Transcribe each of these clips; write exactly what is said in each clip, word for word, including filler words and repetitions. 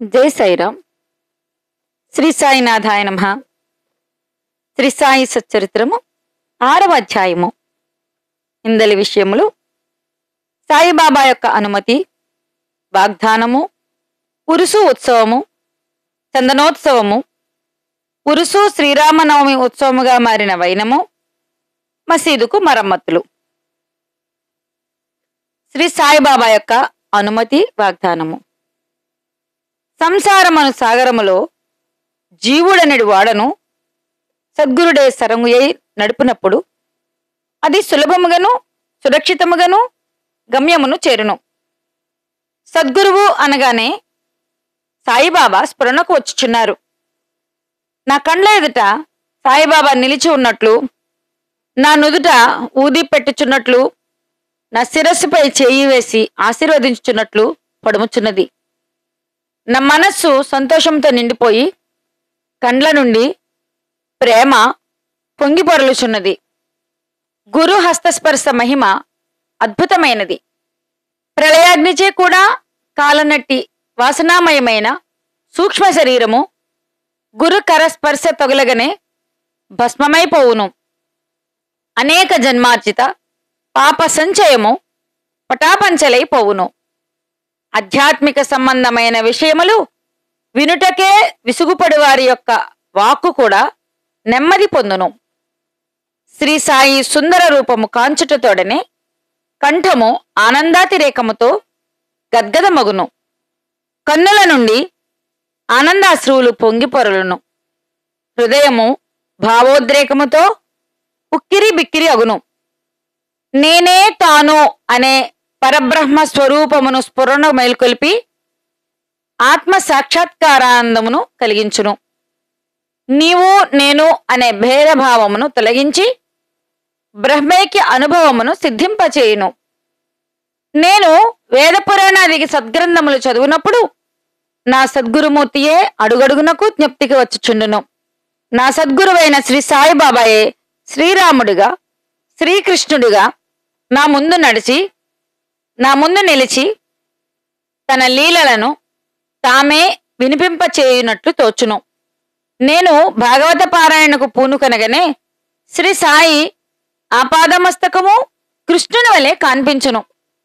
జై సాయిరామ్. శ్రీ సాయినాథాయ నమః. శ్రీ సాయి సచ్చరిత్రము ఆరవ అధ్యాయము. ఇందలి విషయములు: సాయిబాబా యొక్క అనుమతి, వాగ్దానము, ఉరుసు ఉత్సవము, చందనోత్సవము, ఉరుసు శ్రీరామనవమి ఉత్సవముగా మారిన వైనము, మసీదుకు మరమ్మతులు. శ్రీ సాయిబాబా యొక్క అనుమతి, వాగ్దానము. సంసారమను సాగరములో జీవుడనడి వాడను సద్గురుడే సరంగుయై నడుపునప్పుడు అది సులభముగాను సురక్షితముగాను గమ్యమును చేరును. సద్గురువు అనగానే సాయిబాబా స్ఫురణకు వచ్చుచున్నారు. నా కండ్ల ఎదుట సాయిబాబా నిలిచి ఉన్నట్లు, నా నుదుట ఊది పెట్టుచున్నట్లు, నా శిరస్సుపై చేయి వేసి ఆశీర్వదించుచున్నట్లు పడుముచున్నది. నా మనస్సు సంతోషంతో నిండిపోయి కండ్ల నుండి ప్రేమ పొంగి పొరలుచున్నది. గురు హస్తస్పర్శ మహిమ అద్భుతమైనది. ప్రళయాగ్నిచే కూడా కాలనట్టి వాసనామయమైన సూక్ష్మ శరీరము గురు కరస్పర్శ తొగలగనే భస్మమైపోవును. అనేక జన్మార్జిత పాప సంచయము పటాపంచలైపోవును. ఆధ్యాత్మిక సంబంధమైన విషయములు వినుటకే విసుగుపడి వారి యొక్క వాక్కు కూడా నెమ్మది పొందును. శ్రీ సాయి సుందర రూపము కాంచుటతోడనే కంఠము ఆనందాతిరేకముతో గద్గదమగును. కన్నుల నుండి ఆనందాశ్రువులు పొంగిపొరలును. హృదయము భావోద్రేకముతో ఉక్కిరి బిక్కిరి అగును. నేనే తాను అనే పరబ్రహ్మ స్వరూపమును స్ఫురణ మేల్కొల్పి ఆత్మ సాక్షాత్కారానందమును కలిగించును. నీవు నేను అనే భేదభావమును తొలగించి బ్రహ్మైక్య అనుభవమును సిద్ధింపచేయును. నేను వేద పురాణాదికి సద్గ్రంథములు చదువునప్పుడు నా సద్గురుమూర్తియే అడుగడుగునకు జ్ఞప్తికి వచ్చుచుండును. నా సద్గురువైన శ్రీ సాయిబాబాయే శ్రీరాముడిగా శ్రీకృష్ణుడిగా నా ముందు నడిచి నా ముందు నిలిచి తన లీలలను తామే వినిపింపచేయునట్లు తోచును. నేను భాగవత పారాయణకు పూనుకనగానే శ్రీ సాయి ఆపాదమస్తకము కృష్ణుని వలె కాన్పించును.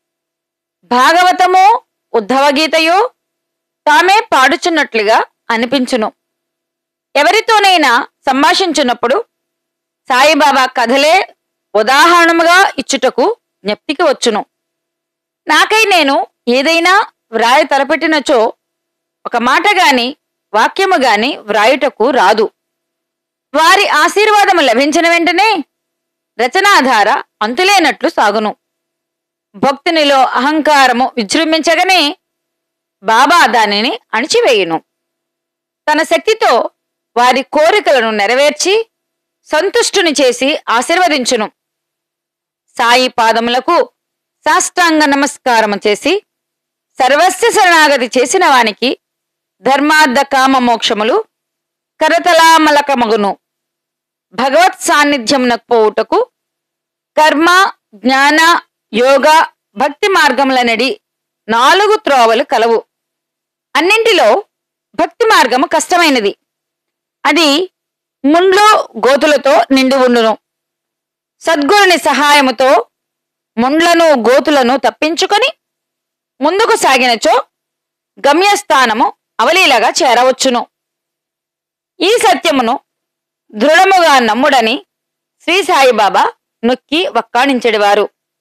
భాగవతము ఉద్ధవగీతయో తామే పాడుచున్నట్లుగా అనిపించును. ఎవరితోనైనా సంభాషించున్నప్పుడు సాయిబాబా కథలే ఉదాహరణముగా ఇచ్చుటకు జ్ఞప్తికి వచ్చును. నాకై నేను ఏదైనా వ్రాయ తలపెట్టినచో ఒక మాట గాని వాక్యము గాని వ్రాయుటకు రాదు. వారి ఆశీర్వాదము లభించిన వెంటనే రచనాధార అంతులేనట్లు సాగును. భక్తునిలో అహంకారము విజృంభించగానే బాబా దానిని అణిచివేయును. తన శక్తితో వారి కోరికలను నెరవేర్చి సంతుష్టుని చేసి ఆశీర్వదించును. సాయి పాదములకు సాష్టాంగ నమస్కారము చేసి సర్వస్వ శరణాగతి చేసిన వానికి ధర్మార్థ కామ మోక్షములు కరతలామలకమగును. భగవత్ సాన్నిధ్యమునకు పోవుటకు కర్మ జ్ఞాన యోగ భక్తి మార్గములనడి నాలుగు త్రోవలు కలవు. అన్నింటిలో భక్తి మార్గము కష్టమైనది. అది ముండ్లు గోతులతో నిండి ఉండును. సద్గురుని సహాయముతో ముండ్లను గోతులను తప్పించుకొని ముందుకు సాగినచో గమ్యస్థానము అవలీలగా చేరవచ్చును. ఈ సత్యమును దృఢముగా నమ్ముడని శ్రీ సాయిబాబా నొక్కి వక్కాణించెడివారు.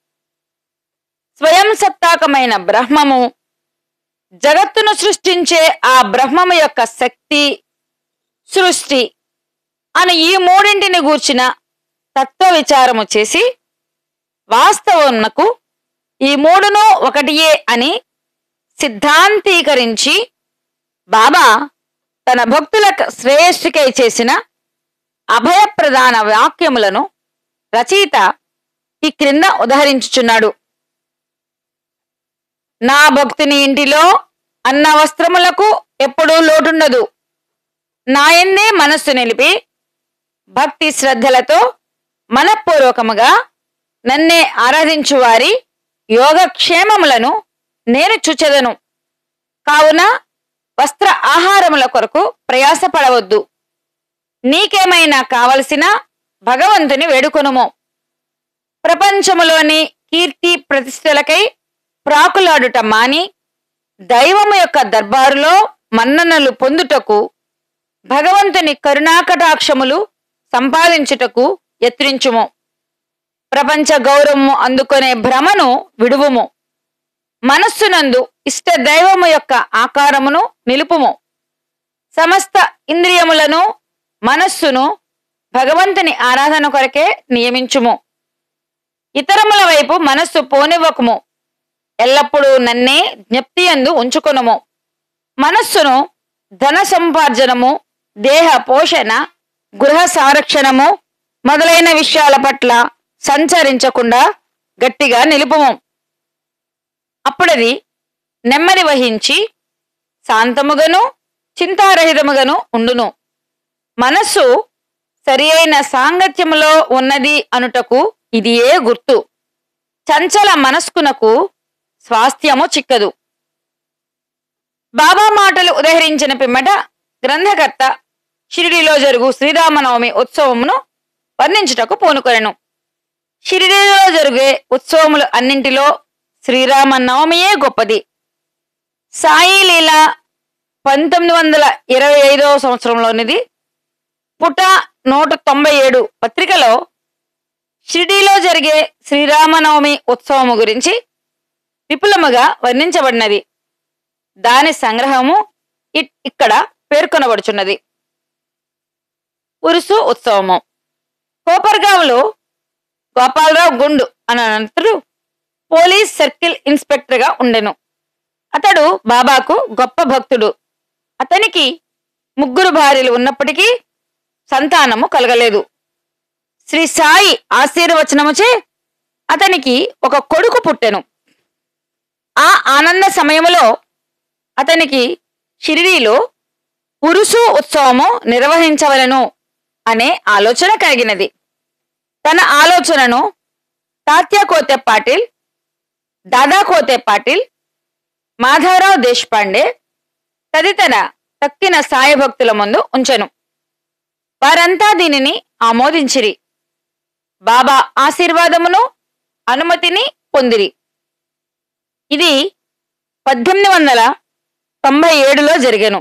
స్వయం సత్తాకమైన బ్రహ్మము, జగత్తును సృష్టించే ఆ బ్రహ్మము యొక్క శక్తి, సృష్టి అని ఈ మూడింటిని గూర్చిన తత్వ విచారము చేసి వాస్తవమునకు ఈ మూడును ఒకటియే అని సిద్ధాంతీకరించి బాబా తన భక్తుల శ్రేయస్సుకై చేసిన అభయప్రదాన వాక్యములను రచయిత ఈ క్రింద ఉదహరించుచున్నాడు. నా భక్తుని ఇంటిలో అన్న వస్త్రములకు ఎప్పుడూ లోటుండదు. నాయందే మనస్సు నిలిపి భక్తి శ్రద్ధలతో మనఃపూర్వకముగా నన్నే ఆరాధించువారి యోగక్షేమములను నేను చూచెదను. కావున వస్త్ర ఆహారముల కొరకు ప్రయాసపడవద్దు. నీకేమైనా కావలసిన భగవంతుని వేడుకొనుము. ప్రపంచములోని కీర్తి ప్రతిష్టలకై ప్రాకులాడుట మాని దైవము యొక్క దర్బారులో మన్ననలు పొందుటకు, భగవంతుని కరుణాకటాక్షములు సంపాదించుటకు యత్నించుము. ప్రపంచ గౌరవము అందుకునే భ్రమను విడువుము. మనస్సునందు ఇష్ట దైవము యొక్క ఆకారమును నిలుపుము. సమస్త ఇంద్రియములను, మనస్సును భగవంతుని ఆరాధన కొరకే నియమించుము. ఇతరముల వైపు మనస్సు పోనివ్వకుము. ఎల్లప్పుడూ నన్నే జ్ఞప్తియందు ఉంచుకొనుము. మనస్సును ధన సంపార్జనము, దేహ పోషణ, గృహ సంరక్షణము మొదలైన విషయాల పట్ల సంచరించకుండా గట్టిగా నిలుపుము. అప్పుడది నెమ్మది వహించి శాంతముగను చింతారహితముగను ఉండును. మనస్సు సరి అయిన సాంగత్యములో ఉన్నది అనుటకు ఇది ఏ గుర్తు. చంచల మనస్కునకు స్వాస్థ్యము చిక్కదు. బాబా మాటలు ఉదహరించిన పిమ్మట గ్రంథకర్త షిరిడీలో జరుగు శ్రీరామనవమి ఉత్సవమును వర్ణించుటకు పూనుకొనెను. షిరిడీలో జరిగే ఉత్సవములు అన్నింటిలో శ్రీరామనవమియే గొప్పది. సాయి లీల పంతొమ్మిది వందల ఇరవై ఐదవ సంవత్సరంలోనిది. పుట నూట తొంభై ఏడు పత్రికలో షిరిడీలో జరిగే శ్రీరామనవమి ఉత్సవము గురించి విపులముగా వర్ణించబడినది. దాని సంగ్రహము ఇక్కడ పేర్కొనబడుచున్నది. ఉరుసు ఉత్సవము. కోపర్గాంలో గోపాలరావు గుండు అనే అనంతరు పోలీస్ సర్కిల్ ఇన్స్పెక్టర్ గా ఉండెను. అతడు బాబాకు గొప్ప భక్తుడు. అతనికి ముగ్గురు భార్యలు ఉన్నప్పటికీ సంతానము కలగలేదు. శ్రీ సాయి ఆశీర్వచనముచే అతనికి ఒక కొడుకు పుట్టెను. ఆ ఆనంద సమయములో అతనికి షిరిడీలో ఉరుసు ఉత్సవము నిర్వహించవలను అనే ఆలోచన కలిగినది. తన ఆలోచనను తాత్యా కోతే పాటిల్, దాదా కోతే పాటిల్, మాధవరావు దేశపాండే తదితర తక్కిన సాయి భక్తుల ముందు ఉంచెను. వారంతా దీనిని ఆమోదించిరి. బాబా ఆశీర్వాదమును, అనుమతిని పొందిరి. ఇది పద్దెనిమిది వందల తొంభై ఏడులో జరిగెను.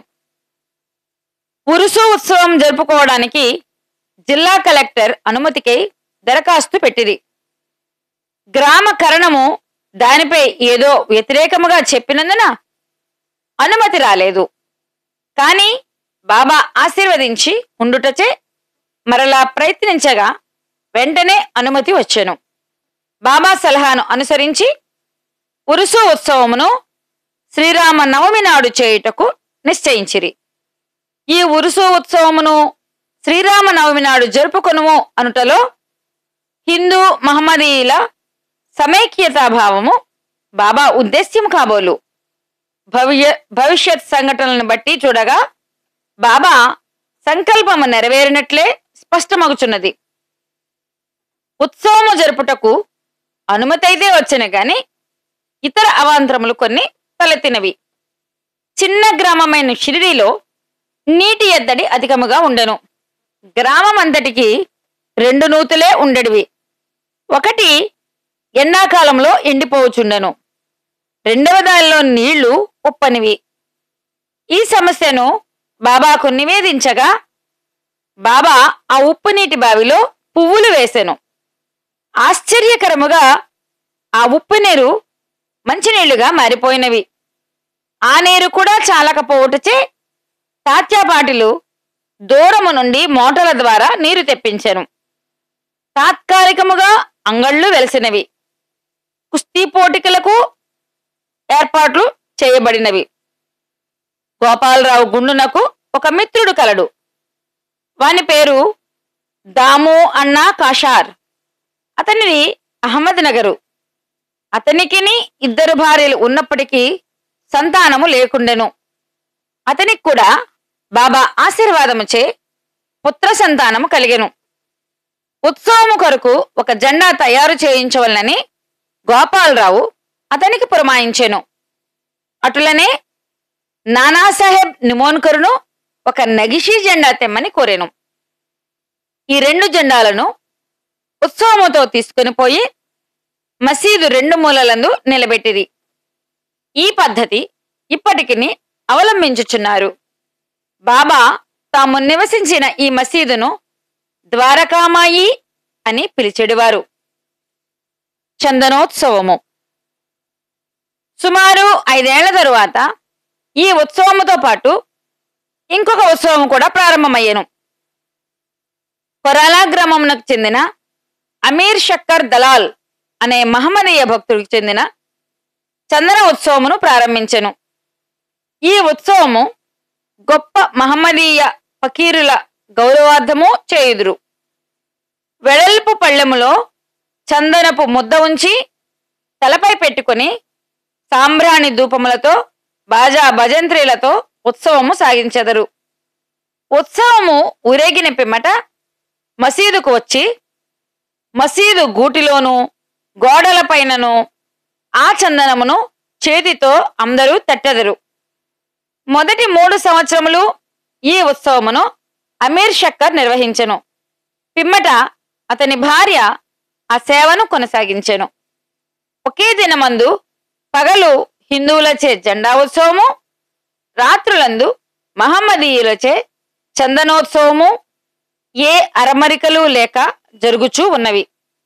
ఉరుసు ఉత్సవం జరుపుకోవడానికి జిల్లా కలెక్టర్ అనుమతికై దరఖాస్తు పెట్టింది. గ్రామ కరణము దానిపై ఏదో వ్యతిరేకముగా చెప్పినందున అనుమతి రాలేదు. కాని బాబా ఆశీర్వదించి ఉండుటచే మరలా ప్రయత్నించగా వెంటనే అనుమతి వచ్చెను. బాబా సలహాను అనుసరించి ఉరుసు ఉత్సవమును శ్రీరామ నవమి నాడు చేయుటకు నిశ్చయించిరి. ఈ ఉరుసు ఉత్సవమును శ్రీరామ నవమి నాడు జరుపుకొనుము అనుటలో హిందూ మహమ్మదీయుల సమైక్యతాభావము బాబా ఉద్దేశ్యం కాబోలు. భవిష్య భవిష్యత్ సంఘటనలను బట్టి చూడగా బాబా సంకల్పము నెరవేరినట్లే స్పష్టమగుచున్నది. ఉత్సవము జరుపుటకు అనుమతి అయితే వచ్చెను గాని ఇతర అవాంతరములు కొన్ని తలెత్తినవి. చిన్న గ్రామమైన షిరిడీలో నీటి ఎద్దడి అధికముగా ఉండెను. గ్రామం అంతటికి రెండు నూతులే ఉండేవి. ఒకటి ఎండాకాలంలో ఎండిపోవచుండెను. రెండవ దానిలో నీళ్లు ఉప్పనివి. ఈ సమస్యను బాబాకు నివేదించగా బాబా ఆ ఉప్పు నీటి బావిలో పువ్వులు వేసెను. ఆశ్చర్యకరముగా ఆ ఉప్పు నీరు మంచినీళ్లుగా మారిపోయినవి. ఆ నీరు కూడా చాలకపోవటచే తాత్యాపాటిలు దూరము నుండి మోటార్ల ద్వారా నీరు తెప్పించెను. తాత్కాలికముగా అంగళ్ళు వెలిసినవి. కుస్తీ పోటీలకు ఏర్పాట్లు చేయబడినవి. గోపాలరావు గుండునకు ఒక మిత్రుడు కలడు. వాని పేరు దాము అన్నా కాషార్. అతనిది అహ్మద్ నగరు. అతనికిని ఇద్దరు భార్యలు ఉన్నప్పటికీ సంతానము లేకుండెను. అతనికి కూడా బాబా ఆశీర్వాదముచే పుత్ర సంతానము కలిగెను. ఉత్సవము కొరకు ఒక జెండా తయారు చేయించవలనని గోపాలరావు అతనికి పురమాయించెను. అటులనే నానాసాహెబ్ నిమోన్కరును ఒక నగిషీ జెండా తెమ్మని కోరెను. ఈ రెండు జెండాలను ఉత్సవముతో తీసుకుని పోయి మసీదు రెండు మూలలందు నిలబెట్టిరి. ఈ పద్ధతి ఇప్పటికిని అవలంబించుచున్నారు. బాబా తాము నివసించిన ఈ మసీదును ద్వారకామాయి అని పిలిచెడివారు. చందనోత్సవము సుమారు ఐదేళ్ల తరువాత ఈ ఉత్సవముతో పాటు ఇంకొక ఉత్సవం కూడా ప్రారంభమయ్యెను. కొరాలా గ్రామమునకు చెందిన అమీర్ షక్కర్ దలాల్ అనే మహమ్మదీయ భక్తుడికి చెందిన చందన ఉత్సవమును ప్రారంభించెను. ఈ ఉత్సవము గొప్ప మహమ్మదీయ ఫకీరుల గౌరవార్థము చేయుదురు. వెడల్పు పళ్ళెములో చందనపు ముద్ద ఉంచి తలపై పెట్టుకుని సాంబ్రాణి ధూపములతో బాజా భజంత్రీలతో ఉత్సవము సాగించెదరు. ఉత్సవము ఊరేగిన పిమ్మట మసీదుకు వచ్చి మసీదు గూటిలోనూ గోడలపైనను ఆ చందనమును చేతితో అందరూ తట్టెదరు. మొదటి మూడు సంవత్సరములు ఈ ఉత్సవమును అమీర్ షక్కర్ నిర్వహించెను. పిమ్మట అతని భార్య ఆ సేవను కొనసాగించెను. ఒకే దినమందు పగలు హిందువులచే జెండా ఉత్సవము, రాత్రులందు మహమ్మదీయులచే చందనోత్సవము ఏ అరమరికలు లేక జరుగుచూ ఉన్నవి.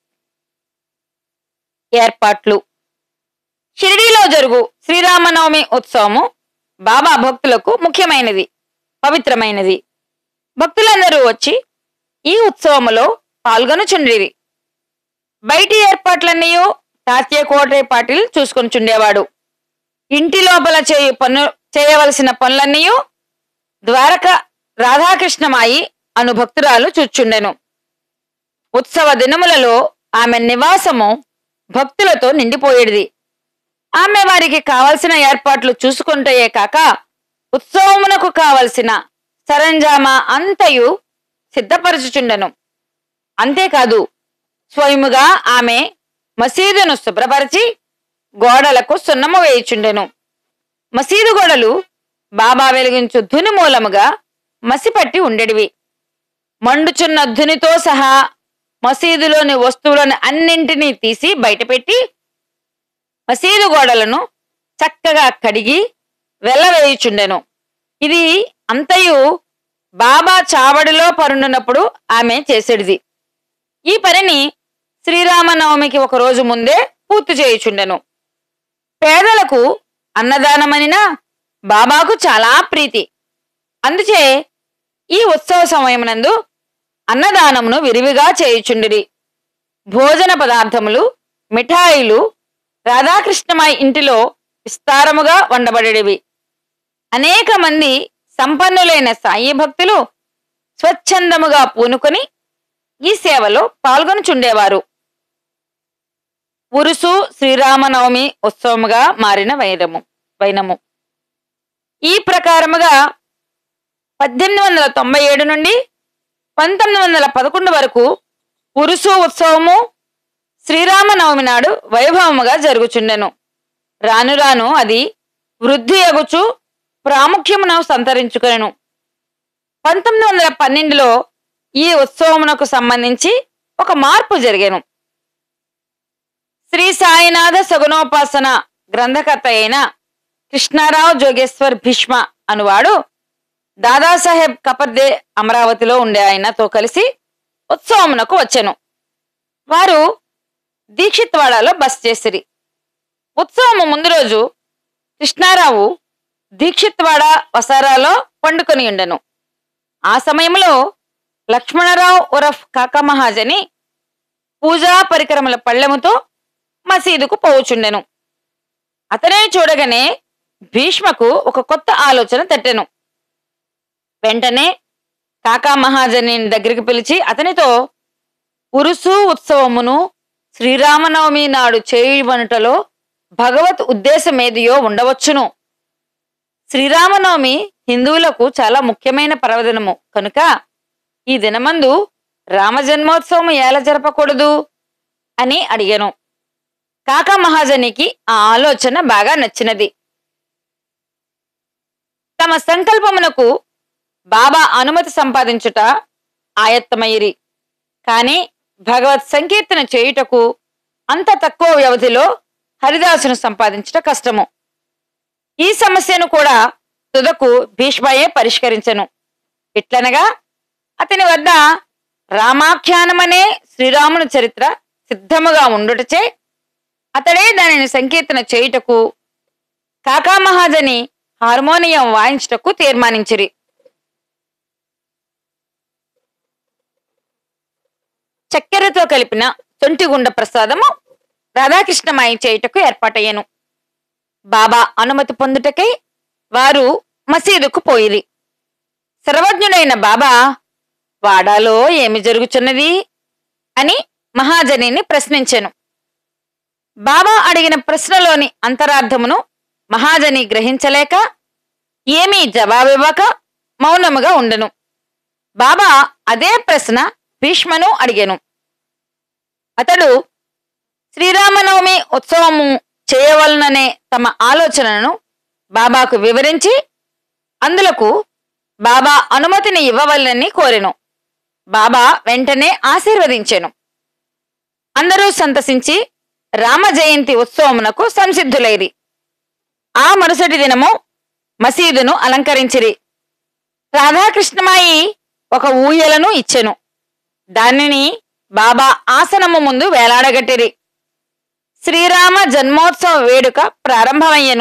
ఏర్పాట్లు షిరిడీలో జరుగు శ్రీరామనవమి ఉత్సవము బాబా భక్తులకు ముఖ్యమైనది, పవిత్రమైనది. భక్తులందరూ వచ్చి ఈ ఉత్సవములో పాల్గొనుచుండిరి. బయటి ఏర్పాట్లన్నీ తాత్య కోటే పాటిల్ చూసుకొని చుండేవాడు. ఇంటి లోపల చేయు పన్ను చేయవలసిన పనులన్నీ ద్వారక రాధాకృష్ణమాయి అను భక్తురాలు చూచుండెను. ఉత్సవ దినములలో ఆమె నివాసము భక్తులతో నిండిపోయేది. ఆమె వారికి కావలసిన ఏర్పాట్లు చూసుకుంటయే కాక ఉత్సవమునకు కావలసిన సరంజామా అంతయు సిద్ధపరచుచుండెను. అంతేకాదు స్వయముగా ఆమె మసీదును శుభ్రపరిచి గోడలకు సున్నము వేయుచుండెను. మసీదు గోడలు బాబా వెలిగించు ధుని మూలముగా మసిపట్టి ఉండెడివి. మండుచున్న ధునితో సహా మసీదులోని వస్తువులను అన్నింటినీ తీసి బయటపెట్టి మసీదు గోడలను చక్కగా కడిగి వెల్లవేయుచుండెను. ఇది అంతయు బాబా చావడిలో పరుండునప్పుడు ఆమె చేసేడిది. ఈ పనిని శ్రీరామనవమికి ఒక రోజు ముందే పూర్తి చేయుచుండెను. పేదలకు అన్నదానమనినా బాబాకు చాలా ప్రీతి. అందుచే ఈ ఉత్సవ సమయమునందు అన్నదానమును విరివిగా చేయుచుండిరి. భోజన పదార్థములు, మిఠాయిలు రాధాకృష్ణమాయి ఇంటిలో విస్తారముగా వండబడేవి. అనేక మంది సంపన్నులైన సాయి భక్తులు స్వచ్ఛందముగా పూనుకొని ఈ సేవలో పాల్గొనుచుండేవారు. ఉరుసు శ్రీరామనవమి ఉత్సవముగా మారిన వైరము వైనము ఈ ప్రకారముగా పద్దెనిమిది వందల తొంభై ఏడు నుండి పంతొమ్మిది వందల పదకొండు వరకు ఉరుసు ఉత్సవము శ్రీరామనవమి నాడు వైభవముగా జరుగుచుండెను. రాను రాను అది వృద్ధి అగుచు ప్రాముఖ్యమును సంతరించుకొనెను. పంతొమ్మిది వందల పన్నెండులో ఈ ఉత్సవమునకు సంబంధించి ఒక మార్పు జరిగెను. శ్రీ సాయినాథ సగుణోపాసన గ్రంథకర్త అయిన కృష్ణారావు జోగేశ్వర్ భీష్మ అనువాడు దాదాసాహెబ్ కపర్దే అమరావతిలో ఉండే ఆయనతో కలిసి ఉత్సవమునకు వచ్చెను. వారు దీక్షిత్వాడలో బస చేసిరి. ఉత్సవము ముందు రోజు కృష్ణారావు దీక్షిత్వాడ వసారాలో పండుకొని ఉండెను. ఆ సమయంలో లక్ష్మణరావు ఉరఫ్ కాకా మహాజని పూజా పరికరముల పళ్ళెముతో మసీదుకు పోవుచుండెను. అతనే చూడగానే భీష్మకు ఒక కొత్త ఆలోచన తట్టెను. వెంటనే కాకా మహాజని దగ్గరికి పిలిచి అతనితో ఉరుసు ఉత్సవమును శ్రీరామనవమి నాడు చేయువనుటలో భగవత్ ఉద్దేశమేదియో ఉండవచ్చును. శ్రీరామనవమి హిందువులకు చాలా ముఖ్యమైన పర్వదినము కనుక ఈ దినమందు రామజన్మోత్సవం ఎలా జరపకూడదు అని అడిగాను. కాకా మహాజనికి ఆ ఆలోచన బాగా నచ్చినది. తమ సంకల్పమునకు బాబా అనుమతి సంపాదించుట ఆయత్తమయ్యిరి. కాని భగవత్ సంకీర్తన చేయుటకు అంత తక్కువ వ్యవధిలో హరిదాసును సంపాదించుట కష్టము. ఈ సమస్యను కూడా తుదకు భీష్మయే పరిష్కరించెను. ఇట్లనగా అతని వద్ద రామాఖ్యానమనే శ్రీరాముని చరిత్ర సిద్ధముగా ఉండుటచే అతడే దానిని సంకీర్తన చేయుటకు కాకా మహాజని హార్మోనియం వాయించుటకు తీర్మానించిరి. చక్కెరతో కలిపిన తొంటిగుండ ప్రసాదము రాధాకృష్ణమాయి చేయుటకు ఏర్పాటయ్యను. బాబా అనుమతి పొందుటకై వారు మసీదుకు పోయిరి. సర్వజ్ఞుడైన బాబా వాడాలో ఏమి జరుగుచున్నది అని మహాజనిని ప్రశ్నించెను. బాబా అడిగిన ప్రశ్నలోని అంతరార్థమును మహాజని గ్రహించలేక ఏమీ జవాబివ్వక మౌనముగా ఉండెను. బాబా అదే ప్రశ్న భీష్మను అడిగెను. అతడు శ్రీరామనవమి ఉత్సవము చేయవలననే తమ ఆలోచనను బాబాకు వివరించి అందులకు బాబా అనుమతిని ఇవ్వవలనని కోరెను. బాబా వెంటనే ఆశీర్వదించెను. అందరూ సంతసించి రామ జయంతి ఉత్సవమునకు సంసిద్ధులైరి. ఆ మరుసటి దినము మసీదును అలంకరించిరి. రాధాకృష్ణమాయి ఒక ఊయలను ఇచ్చెను. దానిని బాబా ఆసనము ముందు వేలాడగట్టిరి. శ్రీరామ జన్మోత్సవ వేడుక ప్రారంభమయ్యెను.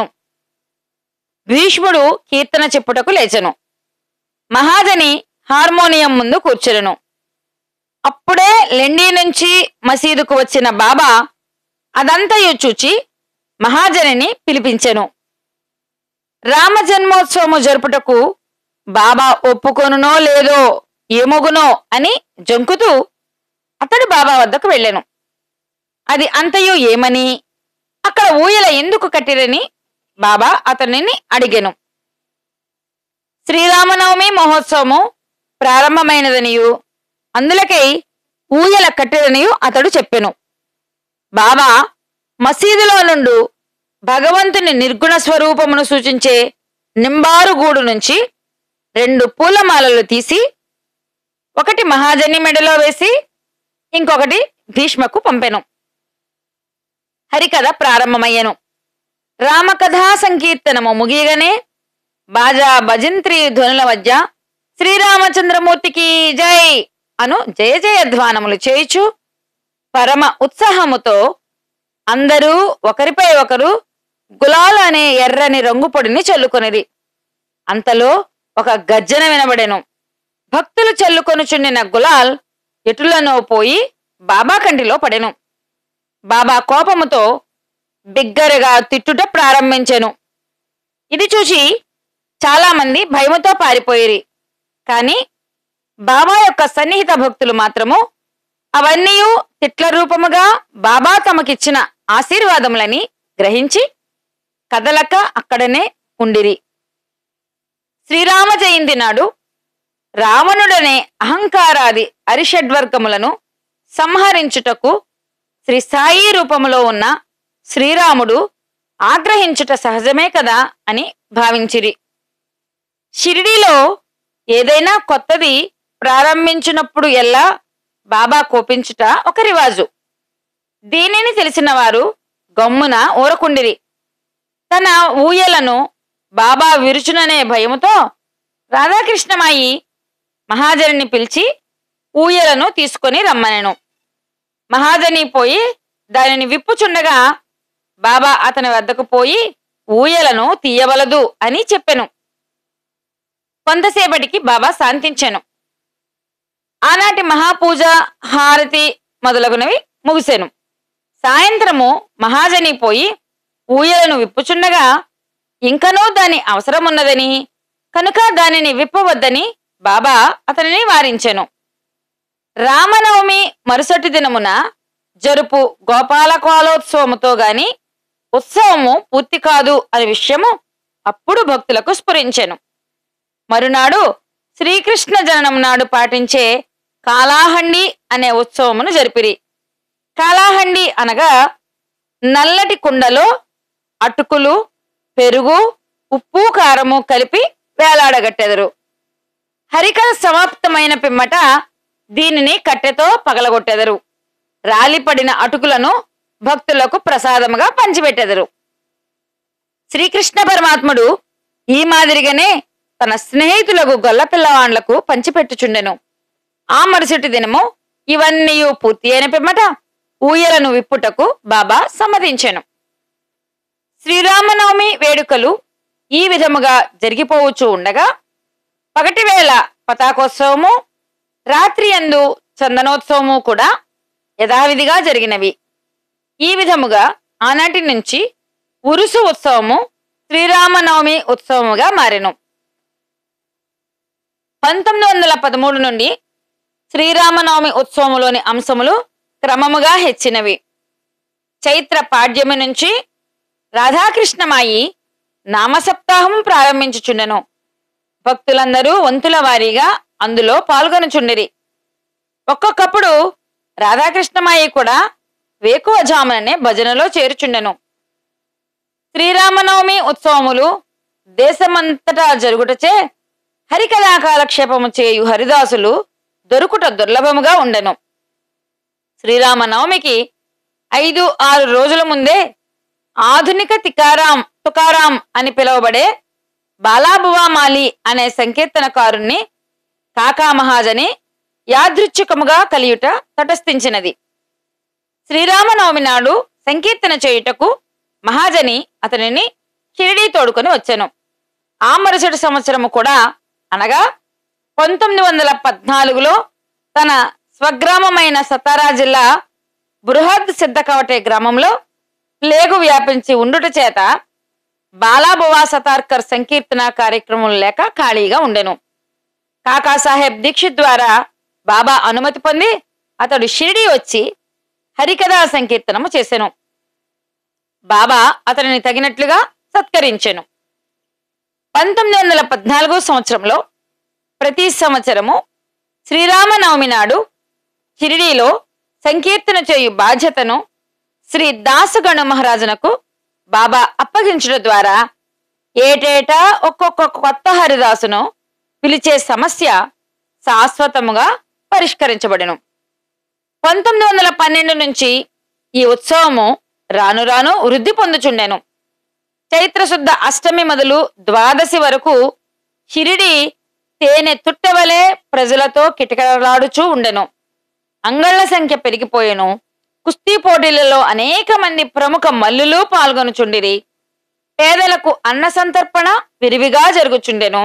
భీష్ముడు కీర్తన చెప్పుటకు లేచెను. మహాజని హార్మోనియం ముందు కూర్చురెను. అప్పుడే లెండి నుంచి మసీదుకు వచ్చిన బాబా అదంతయు చూచి మహాజనిని పిలిపించెను. రామ జన్మోత్సవము జరుపుటకు బాబా ఒప్పుకొనునో లేదో ఏమొగునో అని జంకుతూ అతడు బాబా వద్దకు వెళ్ళెను. అది అంతయు ఏమని, అక్కడ ఊయల ఎందుకు కట్టిరని బాబా అతనిని అడిగెను. శ్రీరామనవమి మహోత్సవము ప్రారంభమైనదనియు అందులకై ఊయల కట్టిరనియు అతడు చెప్పెను. బాబా మసీదులో నుండు భగవంతుని నిర్గుణ స్వరూపమును సూచించే నింబారు గూడు నుంచి రెండు పూలమాలలు తీసి ఒకటి మహాజని మెడలో వేసి ఇంకొకటి భీష్మకు పంపెను. హరికథ ప్రారంభమయ్యెను. రామకథా సంకీర్తనము ముగియగానే బాజా భజంత్రి ధ్వనుల మధ్య శ్రీరామచంద్రమూర్తికి జై అను జయ జయధ్వానములు చేయుచు పరమ ఉత్సాహముతో అందరూ ఒకరిపై ఒకరు గులాల్ అనే ఎర్రని రంగు పొడిని చల్లుకొనిది. అంతలో ఒక గర్జన వినబడెను. భక్తులు చల్లుకొనుచుండిన గులాల్ ఎటులనో పోయి బాబా కంటిలో పడెను. బాబా కోపముతో బిగ్గరగా తిట్టుట ప్రారంభించెను. ఇది చూసి చాలా మంది భయముతో పారిపోయిరి. కాని బాబా యొక్క సన్నిహిత భక్తులు మాత్రము అవన్నీ తిట్ల రూపముగా బాబా తమకిచ్చిన ఆశీర్వాదములని గ్రహించి కదలక అక్కడనే ఉండిరి. శ్రీరామ జయంతి నాడు రావణుడనే అహంకారాది అరిషడ్వర్గములను సంహరించుటకు శ్రీ సాయి రూపములో ఉన్న శ్రీరాముడు ఆగ్రహించుట సహజమే కదా అని భావించిరి. షిరిడీలో ఏదైనా కొత్తది ప్రారంభించినప్పుడు ఎల్లా బాబా కోపించుట ఒక రివాజు. దీనిని తెలిసిన వారు గమ్మున ఊరకుండిరి. తన ఊయలను బాబా విరుచుననే భయముతో రాధాకృష్ణమాయి మహాజనిని పిలిచి ఊయలను తీసుకొని రమ్మనెను. మహాజని పోయి దానిని విప్పుచుండగా బాబా అతని వద్దకు పోయి ఊయలను తీయవలదు అని చెప్పెను. కొంతసేపటికి బాబా శాంతించెను. ఆనాటి మహాపూజ హారతి మొదలగునవి ముగిసెను. సాయంత్రము మహాజని పోయి ఊయలను విప్పుచుండగా ఇంకనూ దాని అవసరమున్నదని కనుక దానిని విప్పవద్దని బాబా అతనిని వారించెను. రామనవమి మరుసటి దినమున జరుపు గోపాలకోలోత్సవముతో గాని ఉత్సవము పూర్తి కాదు అనే విషయము అప్పుడు భక్తులకు స్ఫురించెను. మరునాడు శ్రీకృష్ణ జననం నాడు పాటించే కాలాహండి అనే ఉత్సవమును జరిపిరి. కాలాహండి అనగా నల్లటి కుండలో అటుకులు, పెరుగు, ఉప్పు, కారము కలిపి వేలాడగట్టెదరు. హరికథ సమాప్తమైన పిమ్మట దీనిని కట్టెతో పగలగొట్టెదరు. రాలిపడిన అటుకులను భక్తులకు ప్రసాదముగా పంచిపెట్టెదరు. శ్రీకృష్ణ పరమాత్ముడు ఈ మాదిరిగానే తన స్నేహితులకు గొల్ల పిల్లవాండ్లకు పంచిపెట్టుచుండెను. ఆ మరుసటి దినము ఇవన్నీ పూర్తి అయిన పిమ్మట ఊయలను విప్పుటకు బాబా సమ్మతించెను. శ్రీరామనవమి వేడుకలు ఈ విధముగా జరిగిపోవచ్చు ఉండగా పగటి వేళ పతాకోత్సవము, రాత్రి యందు చందనోత్సవము కూడా యథావిధిగా జరిగినవి. ఈ విధముగా ఆనాటి నుంచి ఉరుసు ఉత్సవము శ్రీరామనవమి ఉత్సవముగా మారెను. పంతొమ్మిది వందల పదమూడు నుండి శ్రీరామనవమి ఉత్సవములోని అంశములు క్రమముగా హెచ్చినవి. చైత్ర పాడ్యమి నుంచి రాధాకృష్ణమాయి నామసప్తాహం ప్రారంభించుచుండెను. భక్తులందరూ వంతుల వారీగా అందులో పాల్గొనుచుండిరి. ఒక్కొక్కప్పుడు రాధాకృష్ణమాయి కూడా వేకువజాముననే భజనలో చేరుచుండెను. శ్రీరామనవమి ఉత్సవములు దేశమంతటా జరుగుటచే హరికథా కాలక్షేపము చేయు హరిదాసులు దొరుకుట దుర్లభముగా ఉండెను. శ్రీరామనవమికి ఐదు ఆరు రోజుల ముందే ఆధునిక తికారాం తుకారాం అని పిలువబడే బాలాబువామాలి అనే సంకీర్తనకారుణ్ణి కాకా మహాజని యాదృచ్ఛికముగా కలియుట తటస్థించినది. శ్రీరామనవమి నాడు సంకీర్తన చేయుటకు మహాజని అతనిని షిరిడీ తోడుకొని వచ్చెను. ఆ మరుసటి సంవత్సరము కూడా అనగా పంతొమ్మిది వందల పద్నాలుగులో తన స్వగ్రామమైన సతారా జిల్లా బృహద్ సిద్ధకవటే గ్రామంలో ప్లేగు వ్యాపించి ఉండుట చేత బాలాబువా సతార్కర్ సంకీర్తన కార్యక్రమం లేక ఖాళీగా ఉండెను. కాకాసాహెబ్ దీక్షిత్ ద్వారా బాబా అనుమతి పొంది అతడు షిరిడీ వచ్చి హరికథా సంకీర్తనము చేసెను. బాబా అతనిని తగినట్లుగా సత్కరించెను. పంతొమ్మిది వందల పద్నాలుగో సంవత్సరంలో ప్రతి సంవత్సరము శ్రీరామనవమి నాడు షిరిడీలో సంకీర్తన చేయు బాధ్యతను శ్రీ దాసగణు మహారాజునకు బాబా అప్పగించడం ద్వారా ఏటేటా ఒక్కొక్క కొత్త హరిదాసును పిలిచే సమస్య శాశ్వతముగా పరిష్కరించబడెను. పంతొమ్మిది వందల పన్నెండు నుంచి ఈ ఉత్సవము రాను రాను వృద్ధి పొందుచుండెను. చైత్రశుద్ధ అష్టమి మొదలు ద్వాదశి వరకు షిరిడి తేనె తుట్టవలే ప్రజలతో కిటకలాడుచూ ఉండెను. అంగళ్ల సంఖ్య పెరిగిపోయెను. కుస్తీ పోటీలలో అనేక మంది ప్రముఖ మల్లులు పాల్గొనుచుండిరి. పేదలకు అన్న సంతర్పణ విరివిగా జరుగుచుండెను.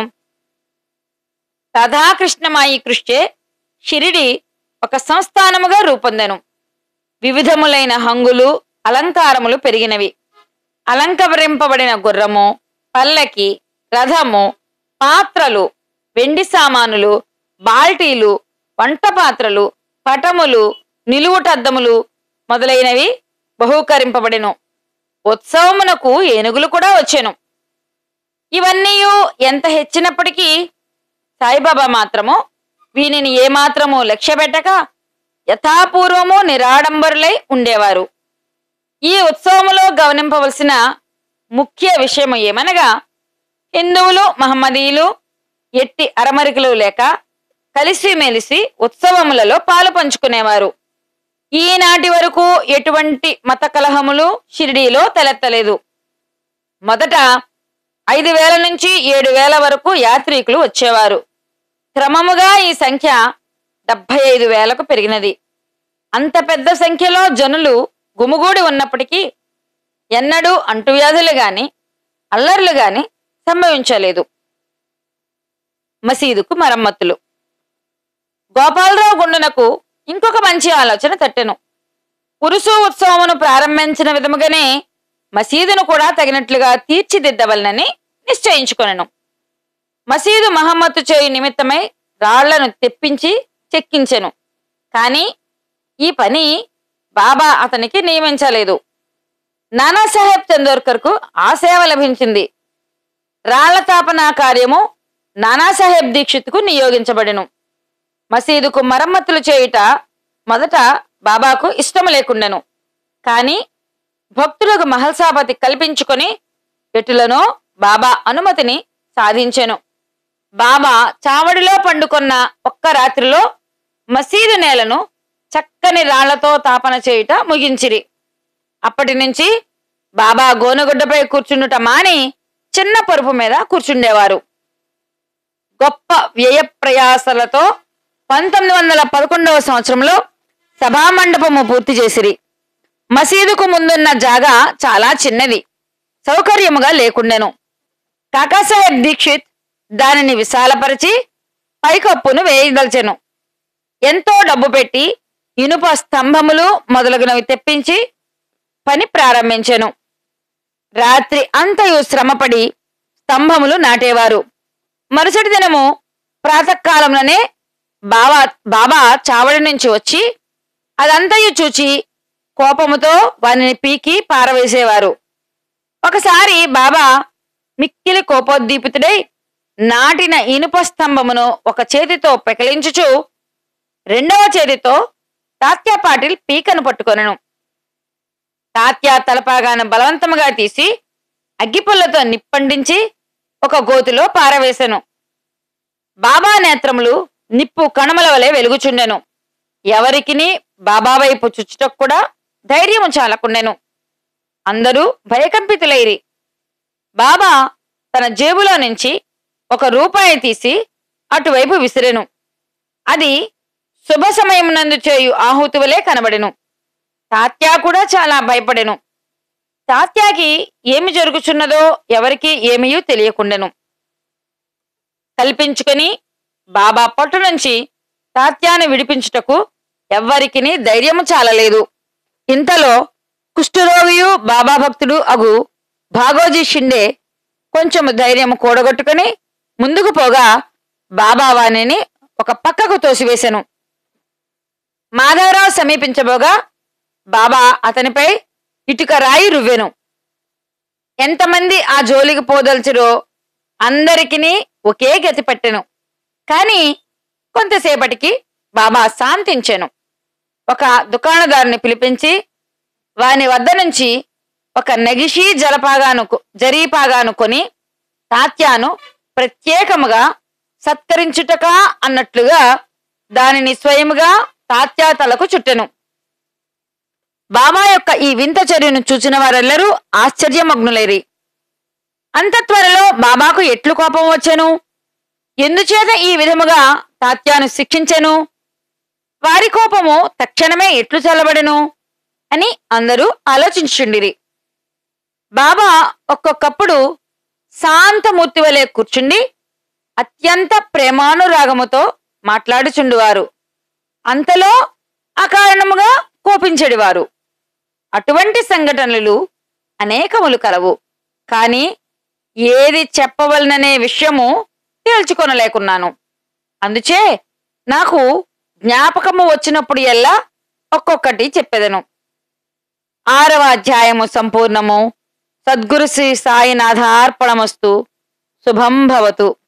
రాధాకృష్ణమాయి కృష్చే షిరిడి ఒక సంస్థానముగా రూపొందెను. వివిధములైన హంగులు అలంకారములు పెరిగినవి. అలంకరింపబడిన గుర్రము, పల్లకి, రథము, పాత్రలు, వెండి సామానులు, బాల్టీలు, వంట పాత్రలు, పటములు, నిలువుటద్దములు మొదలైనవి బహూకరింపబడెను. ఉత్సవమునకు ఏనుగులు కూడా వచ్చెను. ఇవన్నీ ఎంత హెచ్చినప్పటికీ సాయిబాబా మాత్రము వీనిని ఏమాత్రము లక్ష్యపెట్టక యథాపూర్వము నిరాడంబరులై ఉండేవారు. ఈ ఉత్సవములో గమనింపవలసిన ముఖ్య విషయము ఏమనగా హిందువులు మహమ్మదీయులు ఎట్టి అరమరికలు లేక కలిసిమెలిసి ఉత్సవములలో పాలు పంచుకునేవారు. ఈనాటి వరకు ఎటువంటి మత కలహములు షిరిడీలో తలెత్తలేదు. మొదట ఐదు వేల నుంచి ఏడు వేల వరకు యాత్రికులు వచ్చేవారు. క్రమముగా ఈ సంఖ్య డెబ్బై ఐదు వేలకు పెరిగినది. అంత పెద్ద సంఖ్యలో జనులు గుమిగూడి ఉన్నప్పటికీ ఎన్నడూ అంటువ్యాధులు గాని అల్లర్లు గాని సంభవించలేదు. మసీదుకు మరమ్మతులు. గోపాలరావు గుండునకు ఇంకొక మంచి ఆలోచన తట్టెను. ఉరుసు ఉత్సవమును ప్రారంభించిన విధముగానే మసీదును కూడా తగినట్లుగా తీర్చిదిద్దవలనని నిశ్చయించుకొనెను. మసీదు మహమ్మత్తు చేయు నిమిత్తమై రాళ్లను తెప్పించి చెక్కించెను. కాని ఈ పని బాబా అతనికి నియమించలేదు. నానాసాహెబ్ చందోర్కర్కు ఆ సేవ లభించింది. రాళ్ల తాపన కార్యము నానాసాహెబ్ దీక్షిత్కు నియోగించబడెను. మసీదుకు మరమ్మతులు చేయుట మొదట బాబాకు ఇష్టము లేకుండెను. కాని భక్తులకు మహల్సాపతి కల్పించుకొని ఎటులనో బాబా అనుమతిని సాధించెను. బాబా చావడిలో పండుకొన్న ఒక్క రాత్రిలో మసీదు నేలను చక్కని రాళ్లతో తాపన చేయుట ముగించిరి. అప్పటి నుంచి బాబా గోనెగుడ్డపై కూర్చుండుట మాని చిన్న పరుపు మీద కూర్చుండేవారు. గొప్ప వ్యయ ప్రయాసలతో పంతొమ్మిది వందల పదకొండవ సంవత్సరంలో సభామండపము పూర్తి చేసిరి. మసీదుకు ముందున్న జాగా చాలా చిన్నది, సౌకర్యముగా లేకుండెను. కాకాసాహెబ్ దీక్షిత్ దానిని విశాలపరిచి పైకప్పును వేయదల్చెను. ఎంతో డబ్బు పెట్టి ఇనుప స్తంభములు మొదలగునవి తెప్పించి పని ప్రారంభించెను. రాత్రి అంతయు శ్రమపడి స్తంభములు నాటేవారు. మరుసటి దినము ప్రాతకాలంలోనే బాబా బాబా చావడి నుంచి వచ్చి అదంతయు చూచి కోపముతో వానిని పీకి పారవేసేవారు. ఒకసారి బాబా మిక్కిలి కోపోద్దీపితుడై నాటిన ఇనుప స్తంభమును ఒక చేతితో పెకలించుచు రెండవ చేతితో తాత్యా పాటిల్ పీకను పట్టుకొనెను. తాత్యా తలపాగాను బలవంతముగా తీసి అగ్గిపుల్లతో నిప్పండించి ఒక గోతిలో పారవేశెను. బాబా నేత్రములు నిప్పు కణముల వలె వెలుగుచుండెను. ఎవరికిని బాబా వైపు చుచ్చుటకు కూడా ధైర్యము చాలకుండెను. అందరూ భయకంపితులైరి. బాబా తన జేబులో నుంచి ఒక రూపాయి తీసి అటువైపు విసిరెను. అది శుభ సమయమునందు చేయు ఆహుతి వలె కనబడెను. తాత్యా కూడా చాలా భయపడెను. తాత్యాకి ఏమి జరుగుచున్నదో ఎవరికి ఏమీయూ తెలియకుండెను. కల్పించుకొని బాబా పట్టు నుంచి తాత్యాను విడిపించుటకు ఎవ్వరికిని ధైర్యము చాలలేదు. ఇంతలో కుష్ఠరోగియు బాబా భక్తుడు అగు భాగోజీ షిండే కొంచెము ధైర్యము కూడగొట్టుకుని ముందుకు పోగా బాబా వాణిని ఒక పక్కకు తోసివేశెను. మాధవరావు సమీపించబోగా బాబా అతనిపై ఇటుక రాయి రువ్వెను. ఎంతమంది ఆ జోలికి పోదల్చిరో అందరికిని ఒకే గతి పట్టెను. కాని కొంతసేపటికి బాబా శాంతించెను. ఒక దుకాణదారుని పిలిపించి వాని వద్ద నుంచి ఒక నగిషీ జలపాగాను జరీపాగాను కొని తాత్యాను ప్రత్యేకముగా సత్కరించుటకా అన్నట్లుగా దానిని స్వయముగా తాత్యా తలకు చుట్టెను. బాబా యొక్క ఈ వింత చర్యను చూచిన వారెల్లరూ ఆశ్చర్యమగ్నులైరి. అంత త్వరలో బాబాకు ఎట్లు కోపం వచ్చెను? ఎందుచేత ఈ విధముగా తాత్యాను శిక్షించెను? వారి కోపము తక్షణమే ఎట్లు చల్లబడెను అని అందరూ ఆలోచించుండిరి. బాబా ఒక్కొక్కప్పుడు శాంతమూర్తి వలె కూర్చుండి అత్యంత ప్రేమానురాగముతో మాట్లాడుచుండువారు. అంతలో అకారణముగా కోపించెడివారు. అటువంటి సంఘటనలు అనేకములు కలవు. కాని ఏది చెప్పవలననే విషయము తేల్చుకొనలేకున్నాను. అందుచే నాకు జ్ఞాపకము వచ్చినప్పుడు ఎల్లా ఒక్కొక్కటి చెప్పెదను. ఆరవ అధ్యాయము సంపూర్ణము. సద్గురు శ్రీ సాయినాథార్పణమస్తు. శుభం భవతు.